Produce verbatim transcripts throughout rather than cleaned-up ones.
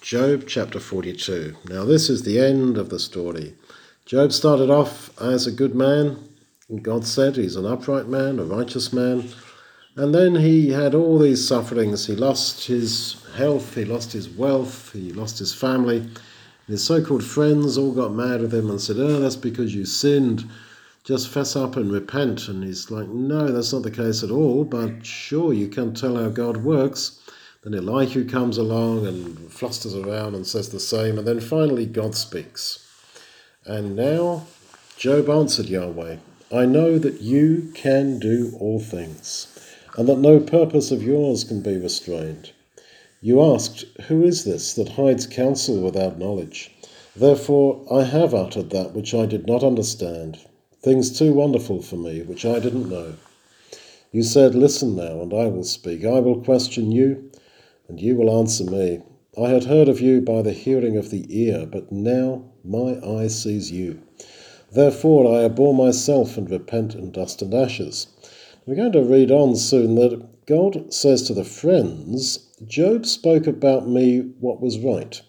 Job chapter forty-two. Now this is the end of the story. Job started off as a good man, and God said he's an upright man, a righteous man. And then he had all these sufferings. He lost his health, he lost his wealth, he lost his family. His so-called friends all got mad with him and said, oh, that's because you sinned. Just fess up and repent. And he's like, no, that's not the case at all. But sure, you can tell how God works. Then Elihu comes along and flusters around and says the same. And then finally God speaks. And now Job answered Yahweh, I know that you can do all things, and that no purpose of yours can be restrained. You asked, who is this that hides counsel without knowledge? Therefore I have uttered that which I did not understand, things too wonderful for me, which I didn't know. You said, listen now, and I will speak. I will question you, and you will answer me. I had heard of you by the hearing of the ear, but now my eye sees you. Therefore I abhor myself and repent in dust and ashes. We're going to read on soon that God says to the friends, Job spoke about me what was right.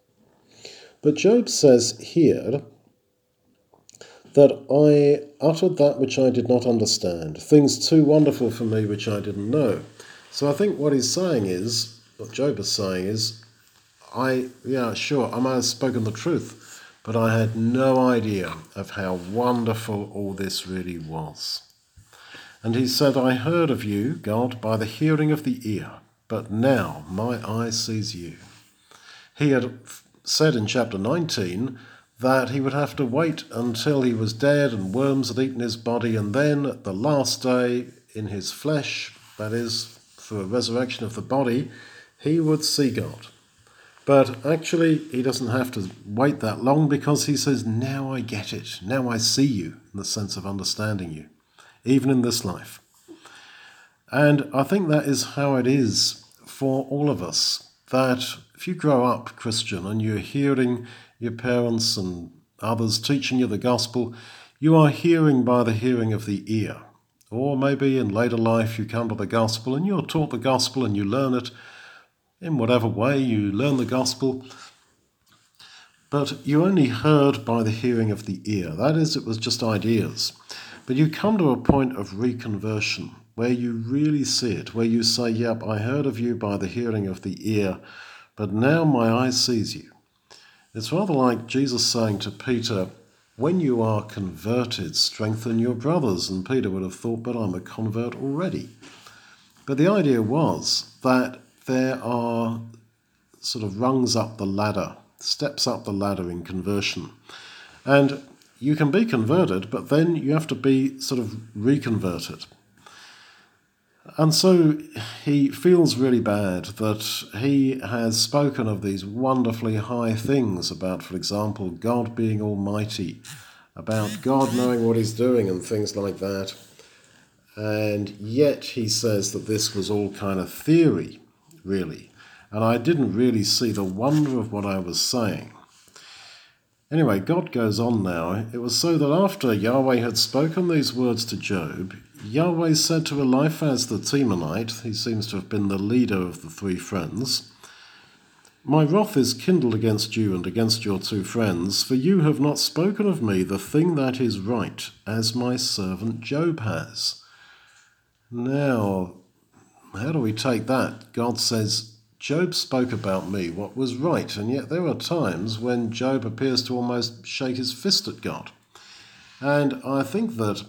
But Job says here that I uttered that which I did not understand, things too wonderful for me which I didn't know. So I think what he's saying is, what Job is saying is, I, yeah, sure, I might have spoken the truth, but I had no idea of how wonderful all this really was. And he said, I heard of you, God, by the hearing of the ear, but now my eye sees you. He had said in chapter nineteen that he would have to wait until he was dead and worms had eaten his body, and then at the last day in his flesh, that is, for a resurrection of the body, he would see God. But actually, he doesn't have to wait that long, because he says, now I get it. Now I see you, in the sense of understanding you, even in this life. And I think that is how it is for all of us, that if you grow up Christian and you're hearing your parents and others teaching you the gospel, you are hearing by the hearing of the ear. Or maybe in later life you come to the gospel and you're taught the gospel and you learn it in whatever way you learn the gospel. But you only heard by the hearing of the ear. That is, it was just ideas. But you come to a point of reconversion where you really see it, where you say, yep, I heard of you by the hearing of the ear, but now my eye sees you. It's rather like Jesus saying to Peter, when you are converted, strengthen your brothers. And Peter would have thought, but I'm a convert already. But the idea was that there are sort of rungs up the ladder, steps up the ladder in conversion. And you can be converted, but then you have to be sort of reconverted. And so he feels really bad that he has spoken of these wonderfully high things about, for example, God being almighty, about God knowing what he's doing and things like that. And yet he says that this was all kind of theory, really. And I didn't really see the wonder of what I was saying. Anyway, God goes on now. It was so that after Yahweh had spoken these words to Job, Yahweh said to Eliphaz the Temanite, he seems to have been the leader of the three friends, my wrath is kindled against you and against your two friends, for you have not spoken of me the thing that is right, as my servant Job has. Now, how do we take that? God says, Job spoke about me what was right, and yet there are times when Job appears to almost shake his fist at God. And I think that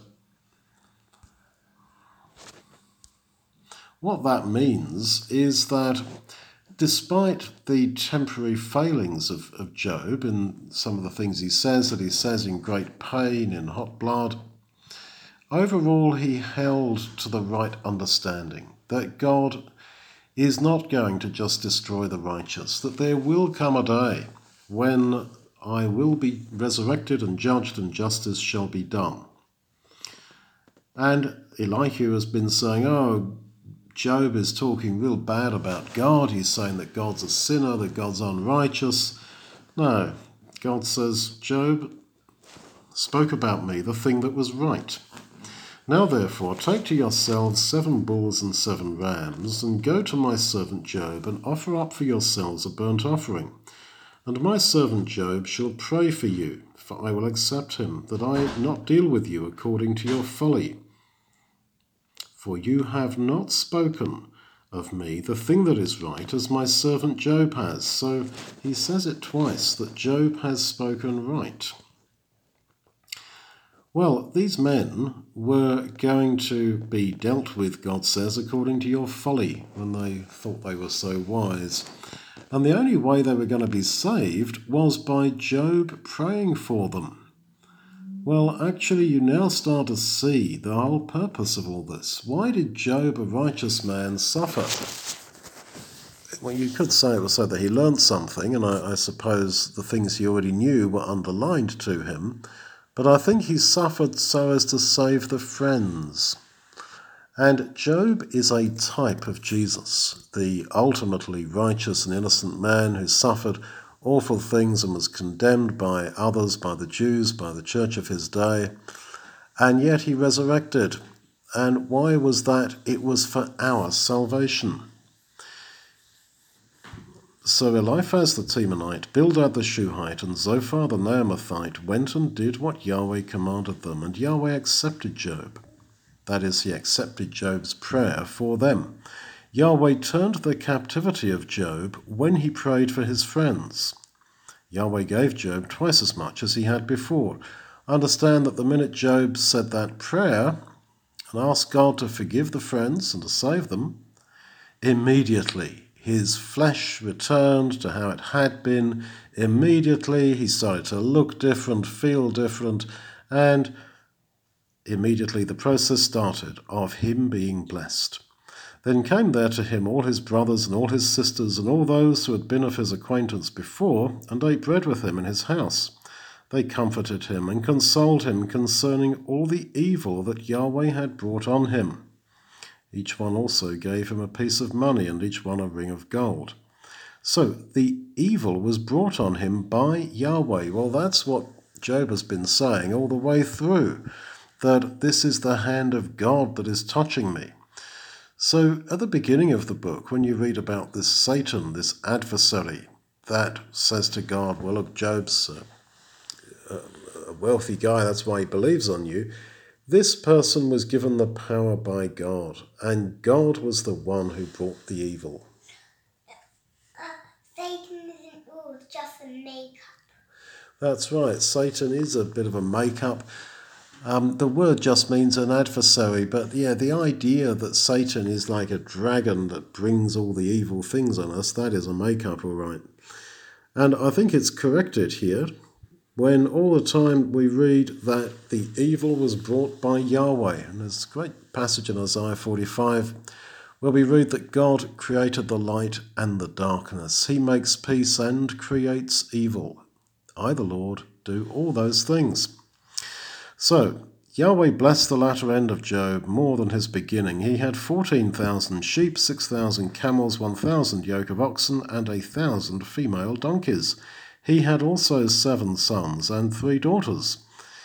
what that means is that despite the temporary failings of, of Job in some of the things he says, that he says in great pain, in hot blood, overall he held to the right understanding that God is not going to just destroy the righteous, that there will come a day when I will be resurrected and judged and justice shall be done. And Elihu has been saying, oh, Job is talking real bad about God. He's saying that God's a sinner, that God's unrighteous. No, God says, Job spoke about me, the thing that was right. Now therefore take to yourselves seven bulls and seven rams, and go to my servant Job, and offer up for yourselves a burnt offering. And my servant Job shall pray for you, for I will accept him, that I not deal with you according to your folly. For you have not spoken of me the thing that is right, as my servant Job has. So he says it twice, that Job has spoken right. Well, these men were going to be dealt with, God says, according to your folly, when they thought they were so wise. And the only way they were going to be saved was by Job praying for them. Well, actually, you now start to see the whole purpose of all this. Why did Job, a righteous man, suffer? Well, you could say it was so that he learned something, and I, I suppose the things he already knew were underlined to him. But I think he suffered so as to save the friends. And Job is a type of Jesus, the ultimately righteous and innocent man who suffered awful things and was condemned by others, by the Jews, by the church of his day. And yet he resurrected. And why was that? It was for our salvation. So Eliphaz the Temanite, Bildad the Shuhite, and Zophar the Naamathite went and did what Yahweh commanded them, and Yahweh accepted Job. That is, he accepted Job's prayer for them. Yahweh turned the captivity of Job when he prayed for his friends. Yahweh gave Job twice as much as he had before. Understand that the minute Job said that prayer and asked God to forgive the friends and to save them, immediately his flesh returned to how it had been. Immediately he started to look different, feel different, and immediately the process started of him being blessed. Then came there to him all his brothers and all his sisters and all those who had been of his acquaintance before, and ate bread with him in his house. They comforted him and consoled him concerning all the evil that Yahweh had brought on him. Each one also gave him a piece of money, and each one a ring of gold. So the evil was brought on him by Yahweh. Well, that's what Job has been saying all the way through, that this is the hand of God that is touching me. So at the beginning of the book, when you read about this Satan, this adversary, that says to God, well, look, Job's a, a wealthy guy, that's why he believes on you. This person was given the power by God, and God was the one who brought the evil. Uh, Satan isn't all just a make-up. That's right, Satan is a bit of a make-up. Um, the word just means an adversary, but yeah, the idea that Satan is like a dragon that brings all the evil things on us, that is a make-up, all right. And I think it's corrected here when all the time we read that the evil was brought by Yahweh. And there's a great passage in Isaiah forty-five where we read that God created the light and the darkness. He makes peace and creates evil. I, the Lord, do all those things. So Yahweh blessed the latter end of Job more than his beginning. He had fourteen thousand sheep, six thousand camels, one thousand yoke of oxen, and a thousand female donkeys. He had also seven sons and three daughters.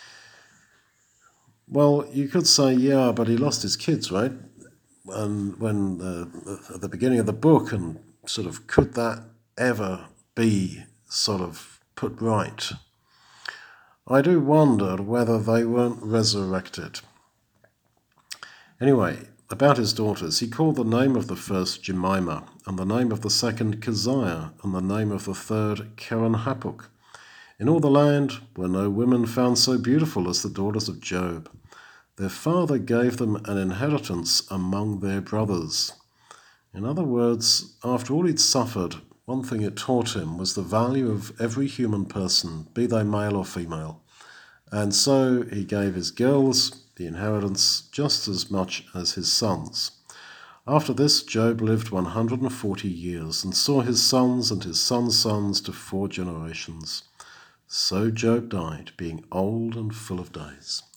Well, you could say, yeah, but he lost his kids, right? And when the, at the beginning of the book, and sort of, could that ever be sort of put right? I do wonder whether they weren't resurrected. Anyway, about his daughters, he called the name of the first Jemimah, and the name of the second Keziah, and the name of the third Keren-Happuch. In all the land were no women found so beautiful as the daughters of Job. Their father gave them an inheritance among their brothers. In other words, after all he'd suffered, one thing it taught him was the value of every human person, be they male or female. And so he gave his girls the inheritance just as much as his sons. After this, Job lived one hundred forty years and saw his sons and his sons' sons to four generations. So Job died, being old and full of days.